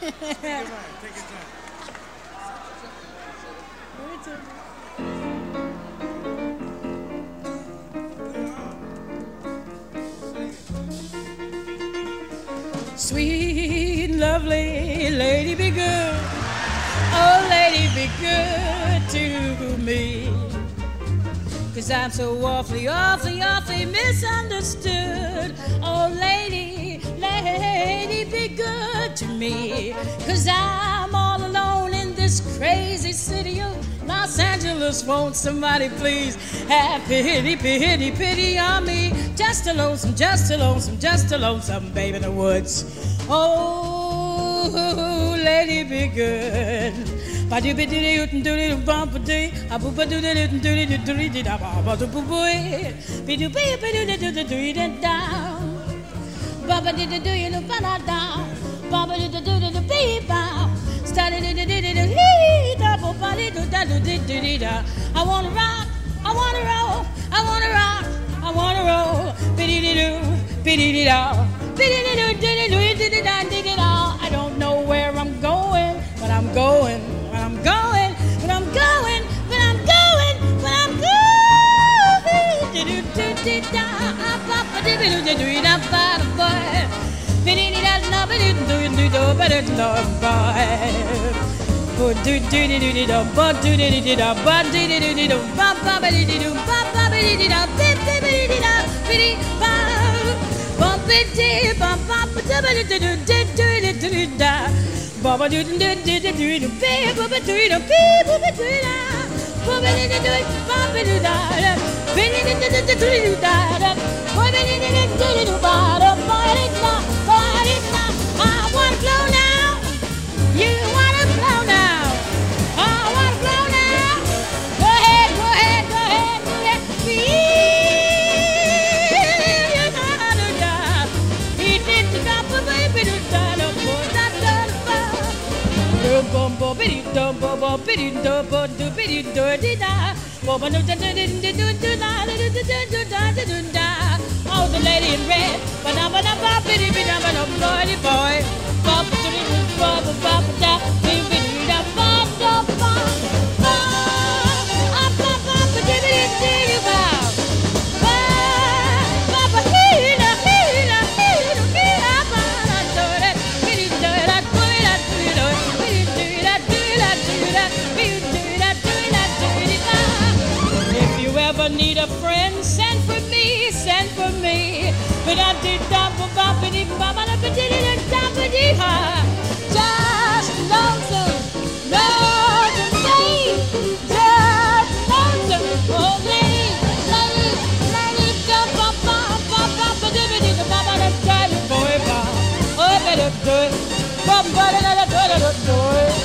Take your time. Sweet, lovely lady, be good. Oh, lady, be good to me. 'Cause I'm so awfully, awfully, awfully misunderstood. Oh, lady, lady, be good to me. 'Cause I'm all alone in this crazy city of Los Angeles. Won't somebody please have pity, pity, pity on me? Just a lonesome, just a lonesome, just a lonesome babe in the woods. Oh, lady, be good. Ba do be do do do do bump do a boo ba do do do do do do do da ba do boo boy be do be do do do do do down ba ba do do do you know ba da down ba ba do do do do be ba started do do do do he da ba ba do da do do do da. I wanna rock, I wanna roll, I wanna rock, I wanna roll be do do be do do da be do do do do do da do do da. I don't know where I'm going, but I'm going. I'm going, but I'm going, but I'm going, but I'm going. Baba do do do do do do do baba do do baba do da baba do do baba do da baba do do do do da baba do do do do baba baba I wanna blow now, you wanna blow now, I wanna blow now. Go ahead, go ahead, go ahead, go ahead. You know how to da. He did the da baby do da da da. Bum bum biddy dum bum bum biddy dum bum do biddy do di da bum bum do do do do do do da do do do do do da. Oh, the lady in red, ba da ba da ba biddy biddy da ba da boy boy, bum do do ba ba ba da biddy da ba da ba ba ba ba biddy biddy ba ba ba ba hina hina hina hina ba da do da biddy da da do da do da. If you ever need a friend, send for me, send for me. But I did just lonesome, lonesome me, just lonesome. Oh, lady, lady, lady, da ba ba ba ba ba da ba da ba ba da da boy ba. Oh, better do it, ba ba da da da da da do it.